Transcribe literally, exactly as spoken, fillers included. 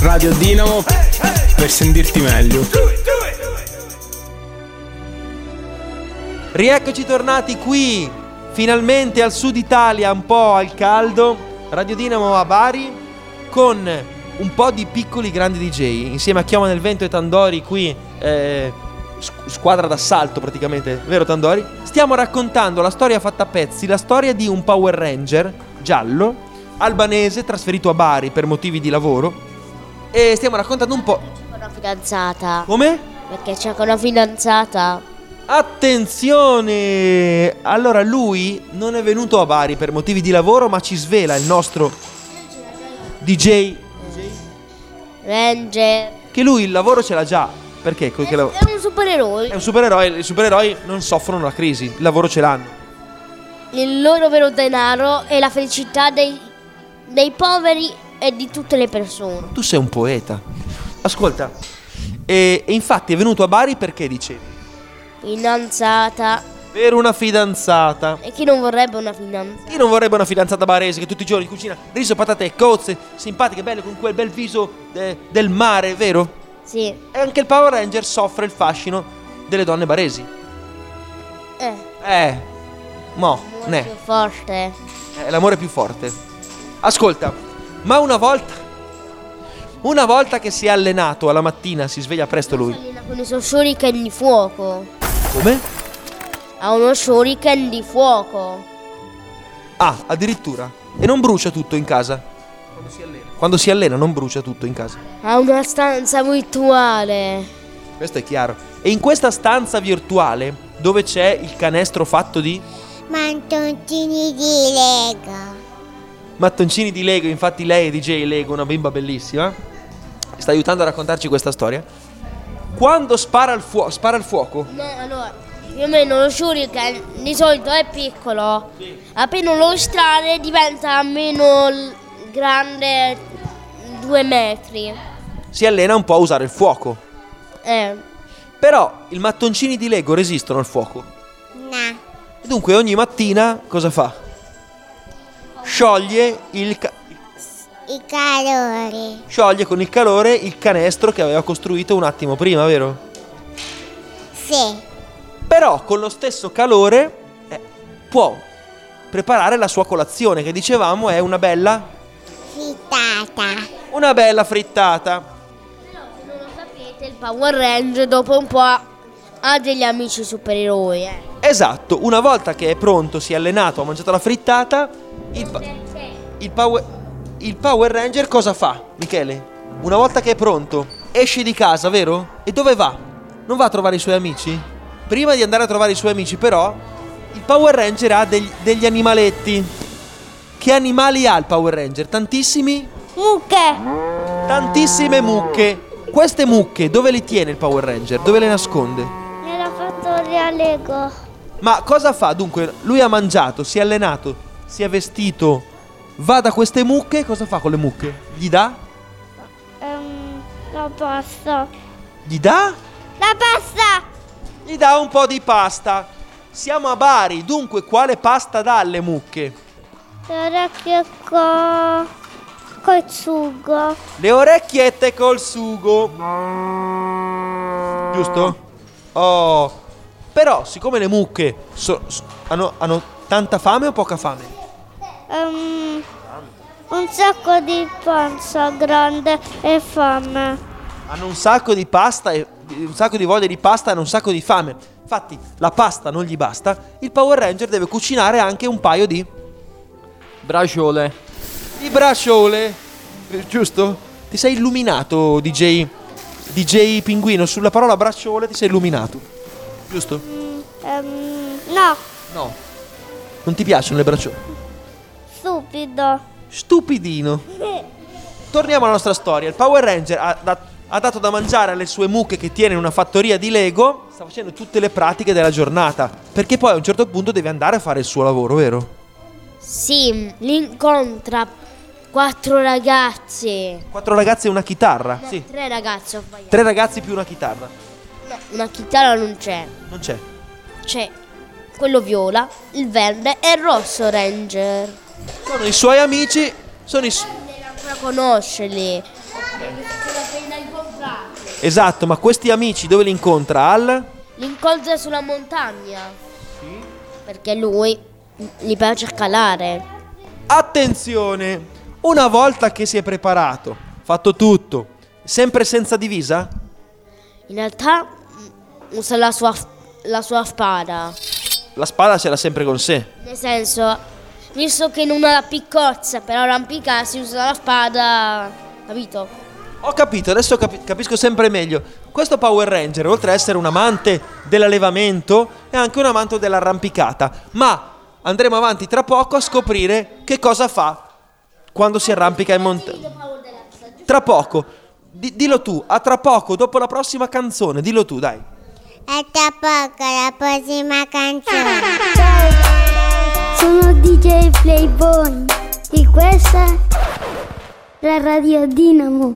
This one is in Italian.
Radio Dinamo per sentirti meglio. Rieccoci tornati qui, finalmente al sud Italia, un po' al caldo. Radio Dinamo a Bari con un po' di piccoli grandi D J, insieme a Chioma nel Vento e Tandori qui, eh, squadra d'assalto praticamente, vero Tandori? Stiamo raccontando la storia fatta a pezzi, la storia di un Power Ranger giallo, albanese, trasferito a Bari per motivi di lavoro. E stiamo raccontando un po'. C'è una fidanzata. Come? Perché c'è una fidanzata. Attenzione! Allora lui non è venuto a Bari per motivi di lavoro, ma ci svela il nostro D J Ranger. che lui il lavoro ce l'ha già. Perché? Che È, lav- è un supereroe. è un supereroe. I supereroi non soffrono la crisi, il lavoro ce l'hanno. Il loro vero denaro è la felicità dei, dei poveri e di tutte le persone. Tu sei un poeta. Ascolta, e, e infatti è venuto a Bari perché dicevi? Fidanzata. Per una fidanzata. E chi non vorrebbe una fidanzata? Chi non vorrebbe una fidanzata barese che tutti i giorni cucina riso, patate e cozze, simpatiche, belle, con quel bel viso eh, del mare, vero? Sì. E anche il Power Ranger soffre il fascino delle donne baresi. Eh. Eh, mo, Molto ne, più forte. è l'amore più forte. Ascolta, ma una volta, una volta che si è allenato alla mattina, si sveglia presto lui. Allena con i suoi shuriken di fuoco. Come? Ha uno shuriken di fuoco. Ah, addirittura. E non brucia tutto in casa? Quando si allena. Quando si allena non brucia tutto in casa. Ha una stanza virtuale. Questo è chiaro. E in questa stanza virtuale, dove c'è il canestro fatto di Mattoncini di Lego. mattoncini di Lego, infatti lei è D J Lego, una bimba bellissima, sta aiutando a raccontarci questa storia. Quando spara il, fuo- spara il fuoco, No, allora, più o meno lo shuriken di solito è piccolo. Sì. Appena lo estrae diventa almeno l- grande due metri. si allena un po' a usare il fuoco. Eh. Però i mattoncini di Lego resistono al fuoco. No. E dunque ogni mattina cosa fa? Scioglie il ca- I calori. scioglie con il calore il canestro che aveva costruito un attimo prima, vero? Sì. Però con lo stesso calore eh, può preparare la sua colazione, che dicevamo è una bella Frittata. una bella frittata. Però se non lo sapete, il Power Ranger dopo un po' ha degli amici supereroi, eh. Esatto, una volta che è pronto, si è allenato, ha mangiato la frittata, il, pa- il, power, il Power Ranger cosa fa, Michele? Una volta che è pronto, esce di casa, vero? E dove va? Non va a trovare i suoi amici? Prima di andare a trovare i suoi amici, però, il Power Ranger ha degli, degli animaletti. Che animali ha il Power Ranger? Tantissimi? Mucche! Tantissime mucche. Queste mucche dove le tiene il Power Ranger? Dove le nasconde? Nella fattoria Lego. Ma cosa fa? Dunque, lui ha mangiato, si è allenato, si è vestito, va da queste mucche, cosa fa con le mucche? Gli dà? Um, la pasta. Gli dà? La pasta! Gli dà un po' di pasta. Siamo a Bari, dunque quale pasta dà alle mucche? Le orecchie co... col sugo. Le orecchiette col sugo. Giusto? Oh. Però, siccome le mucche so- so- hanno, hanno tanta fame o poca fame? Um, un sacco di panza grande e fame. Hanno un sacco di pasta e un sacco di voglia di pasta e hanno un sacco di fame. Infatti la pasta non gli basta. Il Power Ranger deve cucinare anche un paio di Braciole. di bracciole. Eh, Giusto? Ti sei illuminato, D J D J Pinguino, sulla parola bracciole ti sei illuminato. Giusto? Um, no, No. Non ti piacciono le bracciole? stupido. Stupidino. Torniamo alla nostra storia. Il Power Ranger ha, da- ha dato da mangiare alle sue mucche che tiene in una fattoria di Lego. Sta facendo tutte le pratiche della giornata, perché poi a un certo punto deve andare a fare il suo lavoro, vero? Sì, li incontra quattro ragazzi. Quattro ragazzi e una chitarra. No, Sì. tre ragazzi ho sbagliato. Tre ragazzi più una chitarra. No, una chitarra non c'è. Non c'è. C'è quello viola, il verde e il rosso Ranger. Sono i suoi amici. Sono i su- Deve ancora conoscerli. Esatto, ma questi amici dove li incontra? Al? Li incontra sulla montagna. Sì. Perché lui gli piace scalare. Attenzione! Una volta che si è preparato, fatto tutto, sempre senza divisa? In realtà usa la sua, la sua spada. La spada ce l'ha sempre con sé. Nel senso, visto che non ha la piccozza per arrampicarsi, usa la spada, capito? Ho capito, adesso capi- capisco sempre meglio. Questo Power Ranger, oltre ad essere un amante dell'allevamento, è anche un amante dell'arrampicata. Ma andremo avanti tra poco a scoprire che cosa fa quando si arrampica in montagna. Tra poco. D- dillo tu, a tra poco, dopo la prossima canzone, dillo tu, dai. A tra poco la prossima canzone. Sono D J Playboy e questa è la Radio Dinamo.